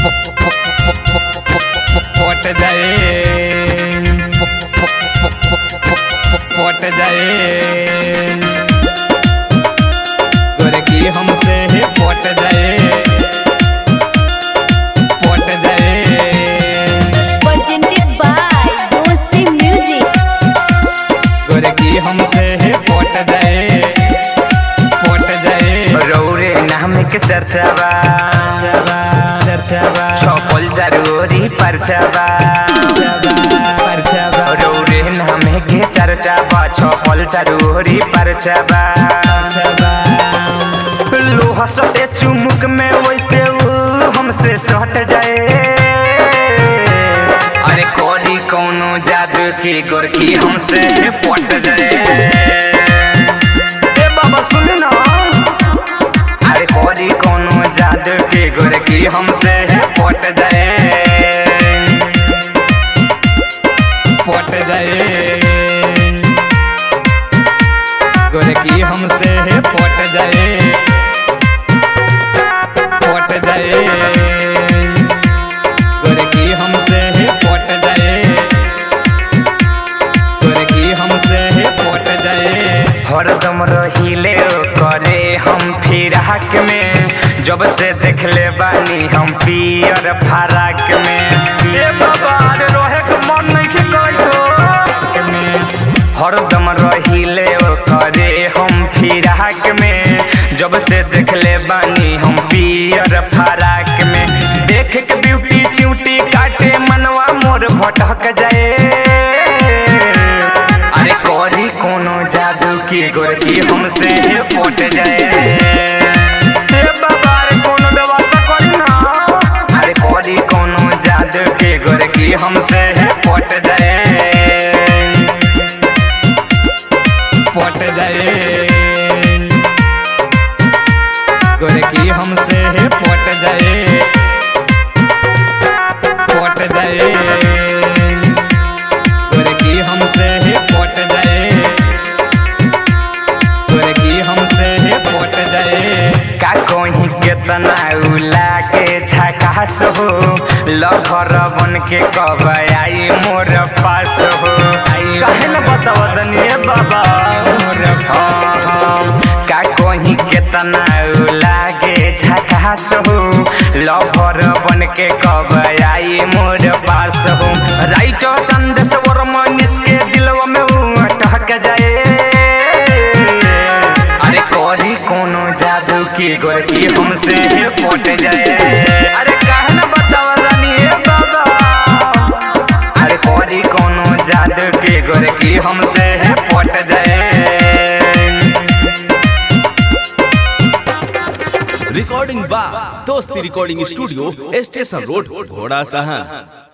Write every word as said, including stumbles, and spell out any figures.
पट जाए पट जाए गोरे की हमसे है पट जाए पट जाए presented by Dosti Music। गोरे की हमसे है पट जाए पट जाए रौरे नाम के चर्चावा चर्चावा छपल जरूरी परचावा परचावा रौरे नाम के चर्चावा छपल जरूरी परचावा लोहा सटे चुमुक में वैसे वो हमसे सट जाए अरे कोरी कोनो जादू की गोरकी हमसे पट जाए ए बाबा सुन ना अरे कोरी कोनो जादू की गोरकी हमसे पट जाए पट जाए गोरे की हमसे है पट जाए पट जाए गोरे की हमसे है पट जाए गोरे की हमसे है पट जाए हरदम रहिले करे हम फिराक में जब से देख ले बानी हम पियर फराक में ए बाबा रे रोहे के मन नहीं के कहियो हरदम रहिले करे हम फिराक में जब से देख ले बानी हम पियर फराक में देख के ब्यूटी चिउटी काटे मनवा मोर भटक जाए अरे कोरी कोनो जादू की गोरकी हमसे पट जाए ए बाबा रे कोनो व्यवस्था करी ना अरे कोरी कोनो जादू की गोरकी हमसे पट जाए पट जाए गोरे की हमसे है पट जाए पट जाए गोरे की हमसे है पट जाए गोरे की हमसे है पट जाए का कोही केतना उला के झकास हो लखर बन के कब आई मोर पास हो काहे न बताव दनिए बाबा मोर पास का कोही केतना उला के झकास हो लखर बन के कब आई मोर पास हो राइट चंद से मनीष के दिलवा में अटक जाए अरे कोरी कोनो जादू की गोरकी हमसे पट जाए अरे काहे न बतावा रानी ए बाबा अरे कोरी कोनो जादू की गोरकी हमसे पट जाए रिकॉर्डिंग बा दोस्ती रिकॉर्डिंग स्टूडियो स्टेशन रोड घोड़ा साहा।